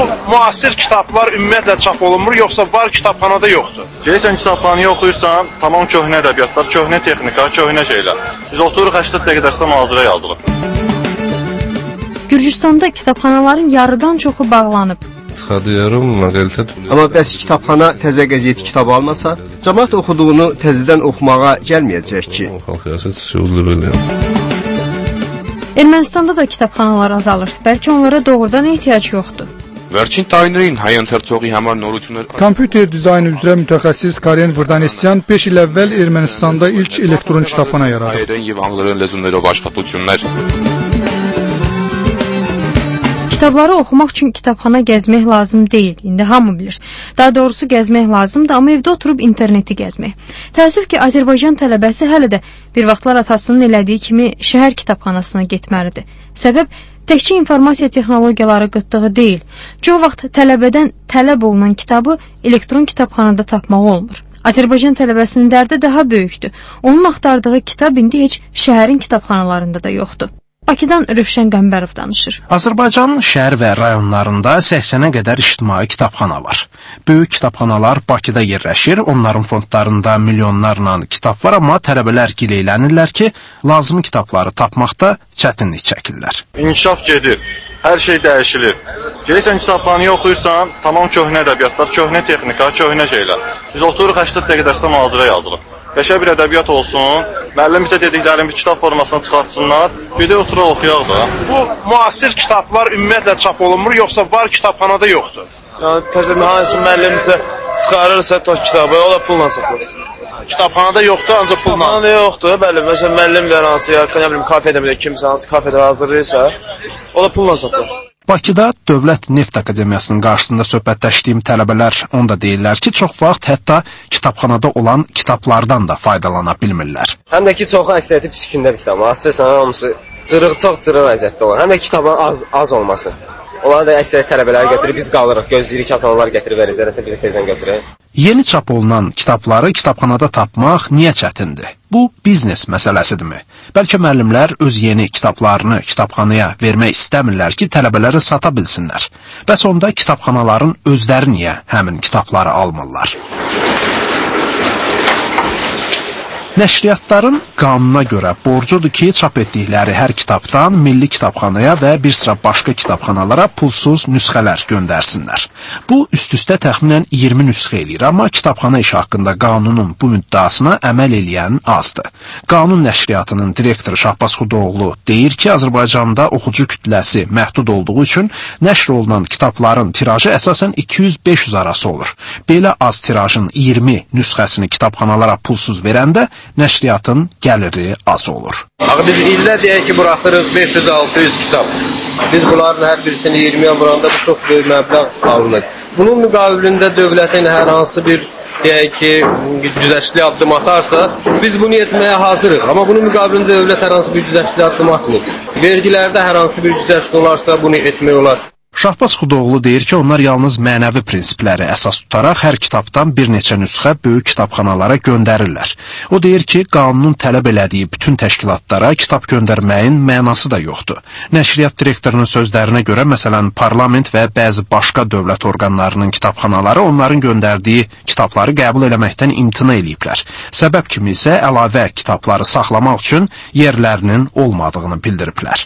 müasir kitablar ümumiyyətlə çap olunmur, yoxsa var kitabxanada yoxdur? Gəlsən kitabxanaya oxuyursan, tamam köhnə ədəbiyyatlar, köhnə texnika, köhnə şeylər. Biz oturuq 80 dəqiqə dərsdə mühazirə yazılıb. Gürcüstanda kitabxanaların yarıdan çoxu bağlanıb. Amma bəs kitabxana təzə qəzet kitab almasa, cəmaət oxuduğunu təzədən oxumağa gəlməyəcək ki. Ermənistanda da kitabxanalar azalır. Bəlkə onlara doğrudan ehtiyac yoxdur. Kompüter dizaynı üzrə mütəxəssis Karen Vrdanesyan 5 il əvvəl Ermənistanda ilk elektron kitabxana yaradı. Kitabları oxumaq üçün kitabxana gəzmək lazım deyil, indi hamı bilir. Daha doğrusu gəzmək lazımdır, amma evdə oturub interneti gəzmək. Təəssüf ki, Azərbaycan tələbəsi hələ də bir vaxtlar atasının elədiyi kimi şəhər kitabxanasına getməlidir. Səbəb təkcə informasiya texnologiyaları qıtlığı deyil. Çoxu vaxt tələbədən tələb olunan kitabı elektron kitabxanada tapmaq olmur. Azərbaycan tələbəsinin dərdi daha böyükdür. Onun axtardığı kitab indi heç şəhərin kitabxanalarında da yoxdur. Bakıdan Rövşən Qəmbərov danışır. Azərbaycanın şəhər və rayonlarında 80-ə qədər ictimai kitabxana var. Böyük kitabxanalar Bakıda yerləşir, onların fondlarında milyonlarla kitab var, amma tələbələr gileylənirlər ki, lazım kitabları tapmaqda çətinlik çəkirlər. İnkişaf gedir, hər şey dəyişilir. Gəlsən kitabxanaya oxuyursan, tamam köhnə ədəbiyyatlar, köhnə texnika, köhnə şeylər. Biz oturuq 80 dəqiqə dərsdə mühazirə yazılıb. Qəşəng bir ədəbiyyat olsun, müəllim bizə dediklərini bir kitab formasına çıxartsınlar, bir də oturaq oxuyaq da. Bu müasir kitablar ümumiyyətlə çap olunmur, yoxsa var kitabxanada yoxdur? Yəni təzə hansı müəllimsə çıxarırsa o kitabı, o da pulla satılır. Kitabxanada yoxdur, ancaq pulla. Kitabxanada yoxdur, bəli. Məsələn müəllim də hansı ya, nə bilim kafedə bir kimsə hansı kafedə hazırlayırsa, o da pulla satılır. Bakıda Dövlət Neft Akademiyasının qarşısında söhbətləşdiyim tələbələr onda deyirlər ki, çox vaxt hətta kitabxanada olan kitablardan da faydalana bilmirlər. Həm də ki, çoxu əksəriyyəti pis gündədir kitabı. Açırsan, hamısı çox cırıq vəziyyətdə olur. Həm də kitabın az olması. Onlar da əksəriyyət tələbələri götürür, biz qalırıq, gözləyirik ki, atanlar gətirib verəcəksə bizi tezdən götürək. Yeni çap olunan kitabları kitabxanada tapmaq niyə çətindir? Bu biznes məsələsidirmi? Bəlkə müəllimlər öz yeni kitablarını kitabxanaya vermək istəmirlər ki, tələbələri sata bilsinlər. Bəs onda kitabxanaların özləri niyə həmin kitabları almırlar? Nəşriyyatların qanuna görə borcudur ki, çap etdikləri hər kitabdan Milli Kitabxanaya və bir sıra başqa kitabxanalara pulsuz nüsxələr göndərsinlər. Bu, üst-üstə təxminən 20 nüsxə eləyir, amma kitabxana işi haqqında qanunun bu müddəasına əməl eləyən azdır. Qanun nəşriyyatının direktoru Şahbaz Xudoğlu deyir ki, Azərbaycanda oxucu kütləsi məhdud olduğu üçün nəşr olunan kitabların tirajı əsasən 200-500 arası olur. Belə az tirajın 20 nüsxəsini kitabxanalara pulsuz verəndə nəşriyyatın gəliri az olur. Biz ildə deyək ki, buraxırıq 500-600 kitab. Biz bunların hər birisini 20-yə vuranda bu çox böyük məbləğ alınır. Bunun müqabilində dövlətin hər hansı bir deyək ki, güzəştli addım atarsa, biz bunu etməyə hazırıq. Amma bunun müqabilində dövlət hər hansı bir güzəştli addım atmır. Vergilərdə hər hansı bir güzəştli olarsa, bunu etmək olar. Şahbaz Xudoğlu deyir ki, onlar yalnız mənəvi prinsipləri əsas tutaraq hər kitabdan bir neçə nüsxə böyük kitabxanalara göndərirlər. O deyir ki, qanunun tələb elədiyi bütün təşkilatlara kitab göndərməyin mənası da yoxdur. Nəşriyyat direktorunun sözlərinə görə, məsələn, parlament və bəzi başqa dövlət orqanlarının kitabxanaları onların göndərdiyi kitabları qəbul eləməkdən imtina eləyiblər. Səbəb kimi isə əlavə kitabları saxlamaq üçün yerlərinin olmadığını bildiriblər.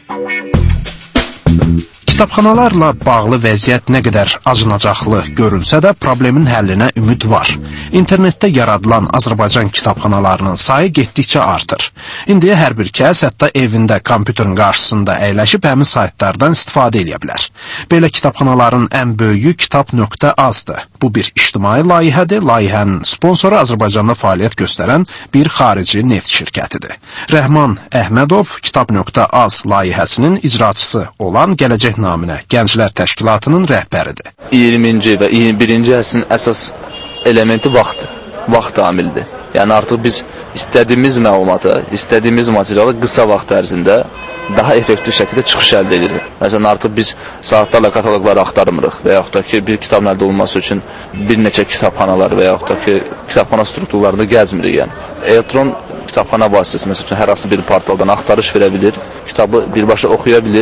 Kitabxanalarla bağlı vəziyyət nə qədər acınacaqlı görünsə də problemin həllinə ümid var. İnternetdə yaradılan Azərbaycan kitabxanalarının sayı getdikcə artır. İndiyə hər bir kəs hətta evində kompüterin qarşısında əyləşib həmin saytlardan istifadə edə bilər. Belə kitabxanaların ən böyüyü kitab.az-dır. Bu bir ictimai layihədir. Layihənin sponsoru Azərbaycanda fəaliyyət göstərən bir xarici neft şirkətidir. Rəhman Əhmədov kitab.az layihəsinin icraçısı olan Gələcək naminə Gənclər Təşkilatının rəhbəridir. 20-ci və 21-ci əsrin əsas elementi vaxt amilidir. Yəni artıq biz istədiyimiz məlumatı, istədiyimiz materialı qısa vaxt ərzində daha effektiv şəkildə çıxış əldə edirik. Məsələn, artıq biz saatlarla kataloqları axtarmırıq və yaxud da ki, bir kitabın əldə olması üçün bir neçə kitabxanalar və yaxud da ki, kitabxana strukturlarında gəzmirik. Yəni. Elektron kitabxana vasitəsilə, məsələn, hər hansı bir portaldan axtarış verə bilir, kitabı birbaşa oxuya bilir.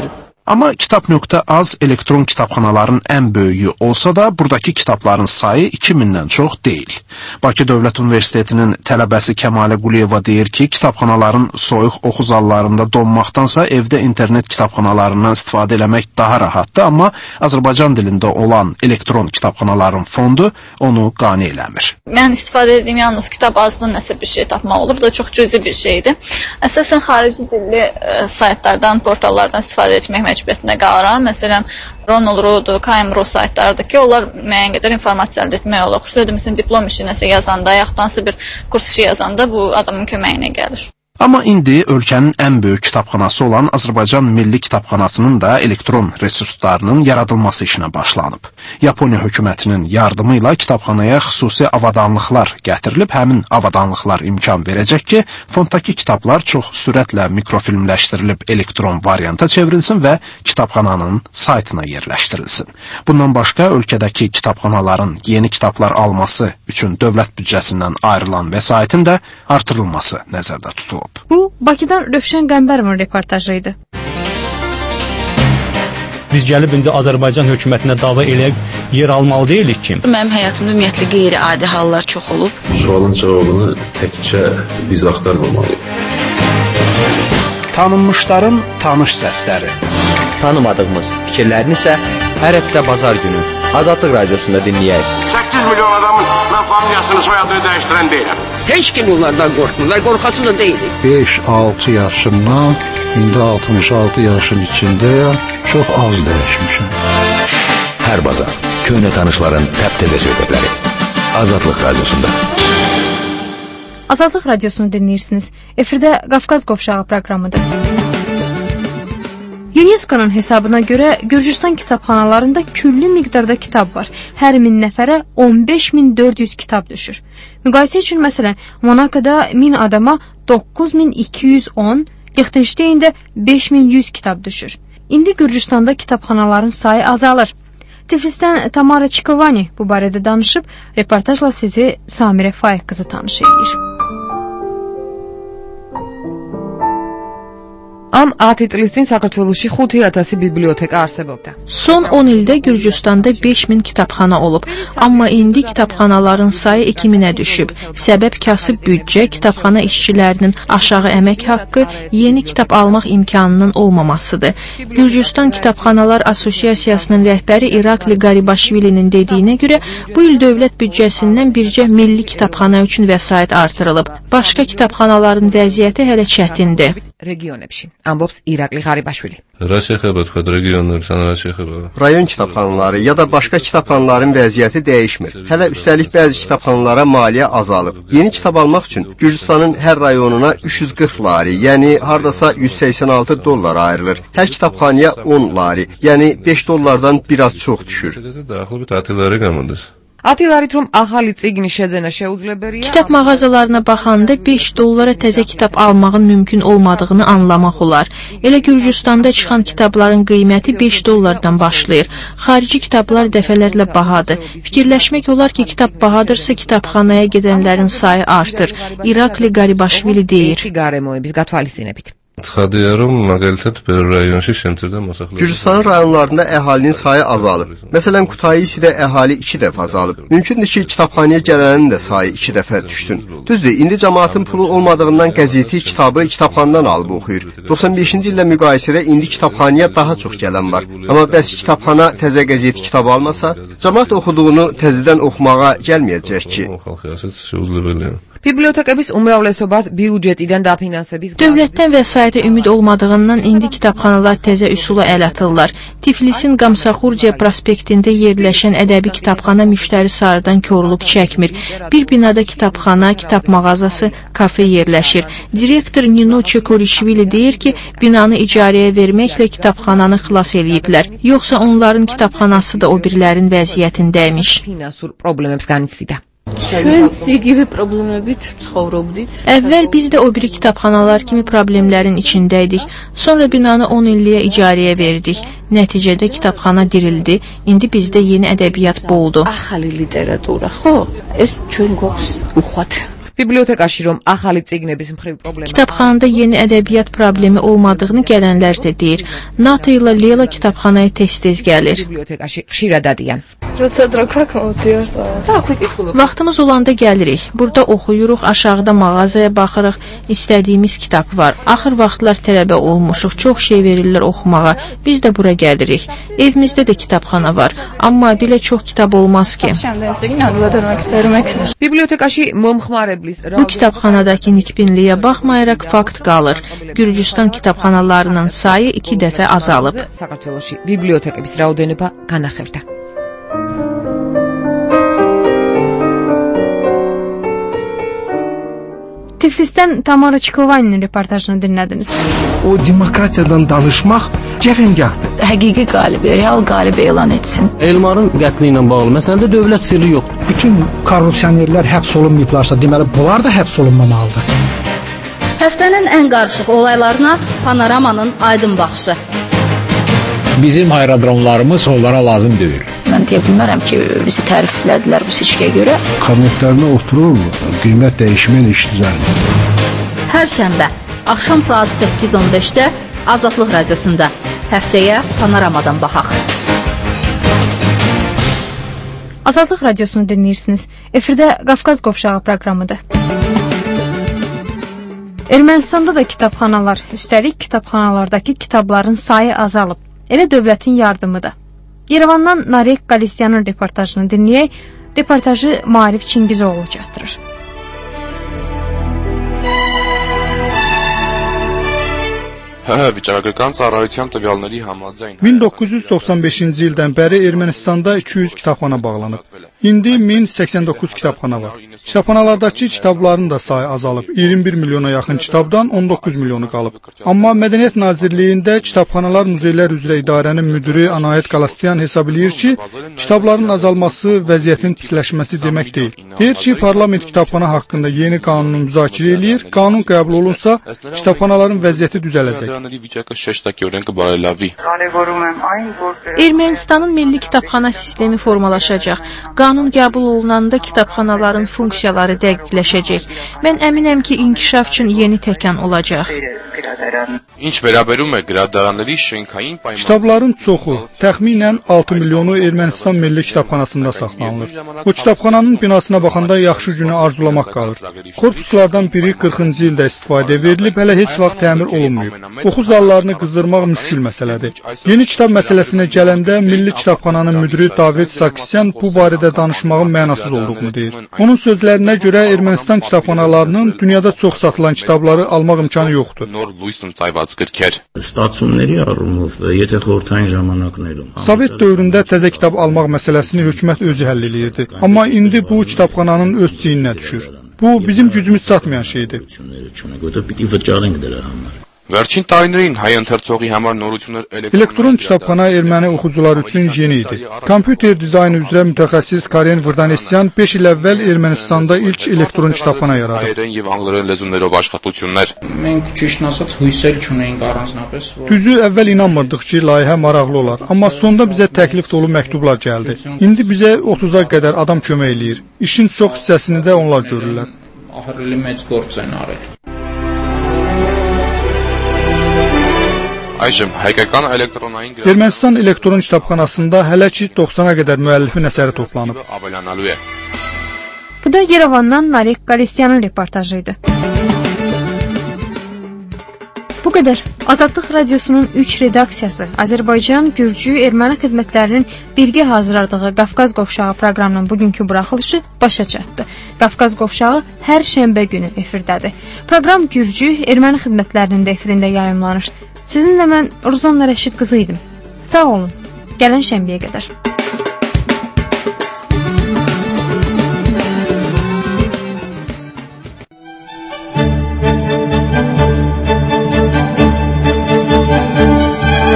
Amma Kitab.az elektron kitabxanaların ən böyüyü olsa da, buradakı kitabların sayı 2000-dən çox deyil. Bakı Dövlət Universitetinin tələbəsi Kəmalə Quliyeva deyir ki, kitabxanaların soyuq oxu zallarında donmaqdansa evdə internet kitabxanalarından istifadə eləmək daha rahatdır, amma Azərbaycan dilində olan elektron kitabxanaların fondu onu qane eləmir. Mən istifadə etdiyim yalnız kitab azlı nəsə bir şey tapmaq olur. Bu da çox cüzi bir şeydir. Əsasən xarici dilli saytlardan, portallardan istifadə etmək məcburiyyətində qalıram. Məsələn, Ronald.ru, KM.ru saytlardır ki, onlar müəyyən qədər informasiya əldə etmək olur. Xüsusilə də diplom işi nəsə yazanda, yaxdansı bir kurs işi yazanda bu adamın köməyinə gəlir. Amma indi ölkənin ən böyük kitabxanası olan Azərbaycan Milli Kitabxanasının da elektron resurslarının yaradılması işinə başlanıb. Yaponiya hökumətinin yardımı ilə kitabxanaya xüsusi avadanlıqlar gətirilib, həmin avadanlıqlar imkan verəcək ki, fonddakı kitablar çox sürətlə mikrofilmləşdirilib elektron varianta çevrilsin və kitabxananın saytına yerləşdirilsin. Bundan başqa, ölkədəki kitabxanaların yeni kitablar alması üçün dövlət büdcəsindən ayrılan vəsaitin də artırılması nəzərdə tutulub. Bu, Bakıdan Rövşən Qəmbərovun reportajı idi. Biz gəlib indi Azərbaycan hökumətinə dava eləyib yer almalı deyilik ki. Mənim həyatımda ümumiyyətlə qeyri-adi hallar çox olub. Sualın cavabını təkcə biz axtarmamalıyıq. Tanınmışların tanış səsləri. Tanımadığımız fikirlərini isə hər həftə bazar günü Azadlıq Radiosunda dinləyək. 8 milyon adamın mən familiyasını, soyadını dəyişdirən deyiləm. Heç kim onlardan qorxmurlar, qorxası da deyilik. 5-6 yaşımdan, indi 66 yaşın içindəyəm, çox az dəyişmişəm. Hər bazar, köhnə tanışların təp-təzə söhbətləri. Azadlıq Radiosunda. Azadlıq Radiosunu dinləyirsiniz. Efirdə Qafqaz Qovşağı proqramıdır. UNESCO-nun hesabına görə Gürcüstan kitabxanalarında küllü miqdarda kitab var. Hər 1000 nəfərə 15.400 kitab düşür. Müqayisə üçün, məsələn, Monakoda 1000 adama 9210, Liechtenstein'də 5100 kitab düşür. İndi Gürcüstanda kitabxanaların sayı azalır. Tiflisdən Tamara Çikovani bu barədə danışıb, reportajla sizi Samirə Faiq qızı tanış edir. Am 10 წლის წინ საქართველოში 5000 biblioteka არსებობდა. Son 10 ildə Gürcüstanda 5000 kitabxana olub, amma indi kitabxanaların sayı 2000-ə düşüb. Səbəb kasıb büdcə, kitabxana işçilərinin aşağı əmək haqqı, yeni kitab almaq imkanının olmamasıdır. Gürcüstan Kitabxanalar Assosiasiyasının rəhbəri İrakli Qaribaşvilinin dediyinə görə, bu il dövlət büdcəsindən bircə milli kitabxana üçün vəsait artırılıb. Başqa kitabxanaların vəziyyəti hələ çətindir. Regionებში. Ամբողջ İrakli Qaribaşvili. Რა შეხება თქვა რეგიონებს, ან რა შეხება? Rayon kitabxanaları ya da başqa kitabxanaların vəziyyəti dəyişmir. Hələ üstəlik bəzi kitabxanalara maliyyə azalıb. Yeni kitab almaq üçün Gürcüstanın hər rayonuna 340 lari, yəni hardasa 186 dollar ayrılır. Hər kitabxanaya 10 lari, yəni 5 dollardan biraz çox düşür. დაახლოებით 10 ლარი გამოდის. 10 ლარით რომ ახალი წიგნი შეძენა შეუძლებელია. Kitab mağazalarına baxanda 5 dollara təzə kitab almağın mümkün olmadığını anlamaq olar. Elə Gürcüstanda çıxan kitabların qiyməti 5 dollardan başlayır. Xarici kitablar dəfələrlə bahadır. Fikirləşmək olar ki, kitab bahadırsa kitabxanaya gedənlərin sayı artır. İrakli Qaribaşvili deyir. Გარემოების გათვალისწინებით. ცხადია რომ მაგალითად ბევრ რაიონში შემცირდა მოსახლეობა. Gürcüstanın rayonlarında əhalinin sayı azalıb. Məsələn, Kutaisidə əhali 2 dəfə azalıb. Mümkündür ki, kitabxanaya gələnin də sayı 2 dəfə düşsün. Düzdür, indi cəmaatın pulu olmadığından qəzeti, kitabı kitabxanadan alıb oxuyur. 95-ci illə müqayisədə indi kitabxanaya daha çox gələn var. Amma bəs kitabxana təzə qəzeti kitab almasa, cəmaat oxuduğunu təzədən oxumağa gəlməyəcək ki. Bibliotekების umrავლესობას büdcetidən dafinansების Dövlətdən vəsaitə ümid olmadığından indi kitabxanalar təzə üsula əl atırlar. Tiflisin Qamsaxurdiya prospektində yerləşən ədəbi kitabxana müştəri sayıdan korluq çəkmir. Bir binada kitabxana, kitab mağazası, kafe yerləşir. Direktor Nino Çekorişvili deyir ki, binanı icarəyə verməklə kitabxananı xilas eləyiblər. Yoxsa onların kitabxanası da o birlərin vəziyyətindəymiş. Finansur problemებს განიცდიდა. Əvvəl biz də o biri kitabxanalar kimi problemlərin içindəydik. Sonra binanı 10 illiyə icarəyə verdik. Nəticədə kitabxana dirildi. İndi bizdə yeni ədəbiyyat boldu. ბიბლიოთეკაშირომ ახალი წიგნების მხრივ პრობლემა. Kitabxanada yeni ədəbiyyat problemi olmadığını gələnlər də deyir. Nata ilə Leyla kitabxanaya tez-tez gəlir. Bibliotekaşı xişirə dadıyən. Vaxtımız olanda gəlirik. Burada oxuyuruq, aşağıda mağazaya baxırıq, istədiyimiz kitab var. Axır vaxtlar tələbə olmuşuq, çox şey verirlər oxumağa. Biz də bura gəlirik. Evimizdə də kitabxana var, amma belə çox kitab olmaz ki. Bibliotekaşı momxmareblis. Bu kitabxanadakı nikbinliyə baxmayaraq fakt qalır. Gürcüstan kitabxanalarının sayı 2 dəfə azalıb. საქართველოში ბიბლიოთეკების რაოდენობა განახევდა. Tiflis'ten Tamara Çikovayn'ın reportajını dinlediniz. O demokratiyadan danışmaq cəfəngahdır. Həqiqi qalibi, real qalibi elan etsin. Elmarın qətli ilə bağlı məsələdə dövlət sirri yoxdur. Bütün korrupsionerlər həbs olunmayıblarsa, deməli bunlar da həbs olunmamalıdır. Həftənin ən qarışıq olaylarına Panoramanın aydın baxışı. Bizim aerodromlarımız onlara lazım deyil. Mən deyə bilmərəm ki, bizi təriflədilər bu seçkiyə görə. Kabinetlərinə oturur, qiymət dəyişmən iş düzəlir. Hər şənbə axşam saat 8:15-də Azadlıq Radiosunda. Həftəyə Panoramadan baxaq. Azadlıq Radiosunu dinləyirsiniz. Efirdə Qafqaz Qovşağı proqramıdır. Ermənistanda da kitabxanalar, üstəlik kitabxanalardakı kitabların sayı azalıb. Elə dövlətin yardımı da. Yerevandan Narek Qalisyanın reportajını dinləyək. Reportajı Maarif Çingizoğlu çatdırır. 1995-ci ildən bəri Ermənistanda 200 kitabxana bağlanıb. İndi 1089 kitabxana var. Kitabxanalardakı kitabların da sayı azalıb. 21 milyona yaxın kitabdan 19 milyonu qalıb. Amma Mədəniyyət Nazirliyində Kitabxanalar Muzeylər üzrə idarənin müdiri Anayət Qalasyan hesab edir ki, kitabların azalması vəziyyətin pisləşməsi demək deyil. Deyir ki, parlament kitabxana haqqında yeni qanunu müzakirə edir. Qanun qəbul olunsa, kitabxanaların vəziyyəti düzələcək. Ermənistanın milli kitabxana sistemi formalaşacaq. Qanun qəbul olunanda kitabxanaların funksiyaları dəqiqləşəcək. Mən əminəm ki, inkişaf üçün yeni təkan olacaq. Kitabların çoxu, təxminən 6 milyonu Ermənistan Milli Kitabxanasında saxlanılır. Bu kitabxananın binasına baxanda yaxşı günü arzulamaq qalır. Korpuslardan biri 40-cı ildə istifadə verilib, hələ heç vaxt təmir olunmayıb. Oxu zallarını qızdırmaq müşkül məsələdir. Yeni kitab məsələsinə gələndə Milli Kitabxananın müdiri David Sarkisyan bu barədə danışmağın mənasız olduğunu deyir. Onun sözlərinə görə Ermənistan kitabxanalarının dünyada çox satılan kitabları almaq imkanı yoxdur. Sovet dövründə təzə kitab almaq məsələsini hökumət özü həll edirdi. Amma indi bu kitabxananın öz çiyninə düşür. Bu bizim gücümüz çatmayan şeydir. Elektron kitabxana erməni oxucular üçün yeni idi. Kompüter dizaynı üzrə mütəxəssis Karen Vardanesyan 5 il əvvəl Ermənistanda ilk elektron kitabxana yaradıb. Düzü əvvəl inanmırdıq ki, layihə maraqlı olar, amma sonda bizə təklif dolu məktublar gəldi. İndi bizə 30-a qədər adam kömək eləyir. İşin çox hissəsini də onlar görürlər. Ermənistan elektron kitabxanasında hələ ki 90-a qədər müəllifin əsəri toplanıb. Bu da Yerevandan Narek Qalisyanın reportajıydı. Bu qədər. Azadlıq Radiosunun 3 redaksiyası Azərbaycan, Gürcü, erməni xidmətlərinin birgə hazırladığı Qafqaz Qovşağı proqramının bugünkü buraxılışı başa çatdı. Qafqaz Qovşağı hər şənbə günü efirdədir. Proqram Gürcü, erməni xidmətlərinin də efirində yayımlanır. Sizinlə mən Ruzanna Rəşid qızı idim. Sağ olun. Gələn şənbəyə qədər.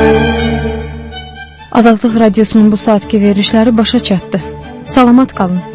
Azadlıq Radiosunun bu saatki verilişləri başa çatdı. Salamat qalın.